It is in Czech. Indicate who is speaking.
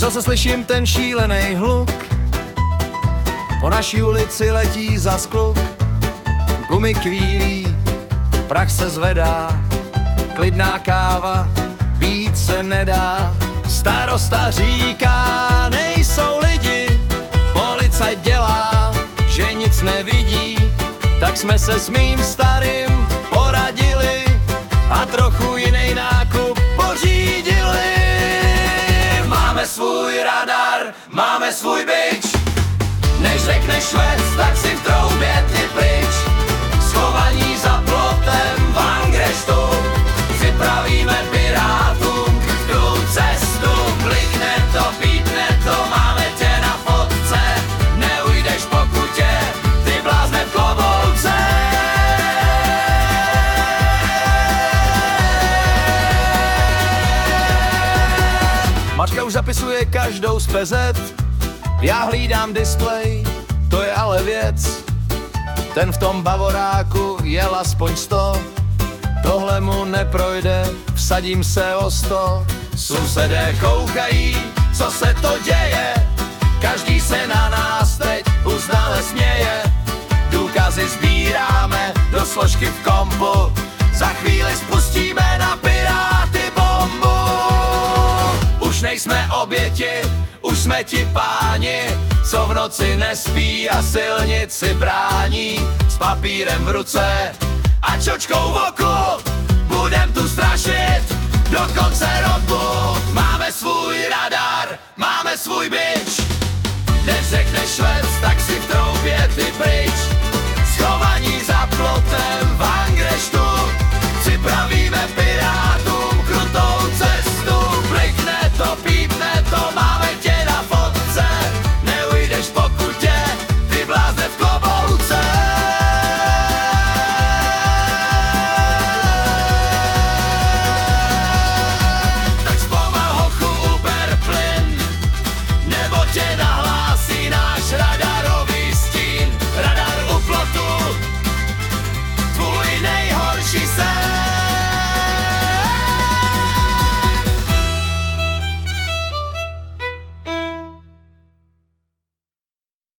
Speaker 1: Zase slyším ten šílený hluk, po naší ulici letí zas kluk. Gumy kvílí, prach se zvedá, klidná káva, pít se nedá. Starosta říká, nejsou lidi, policajt dělá, že nic nevidí. Tak jsme se s mým starým poradili a trochu jiný nákup pořídili. Máme svůj radar, máme svůj bič, než řekneš vec, tak si v troubě ty pryč. Schovaní za plotem v Angreštu, připravíme pirátům tu cestu. Klikne to, pítne to, máme tě na fotce, neujdeš pokud tě ty blázne v kloboulce. Mačka už zapisuje každou z PZ, já hlídám displej, to je ale věc. Ten v tom bavoráku jel aspoň 100, tohle mu neprojde, vsadím se o 100. Sousedé koukají, co se to děje, každý se na nás teď uznale směje. Důkazy sbíráme do složky v kompu, za chvíli spustíme na piráty bombu. Už nejsme oběti, už jsme ti páni, co v noci nespí a silnici brání. S papírem v ruce a čočkou v oku, budem tu strašit do konce roku.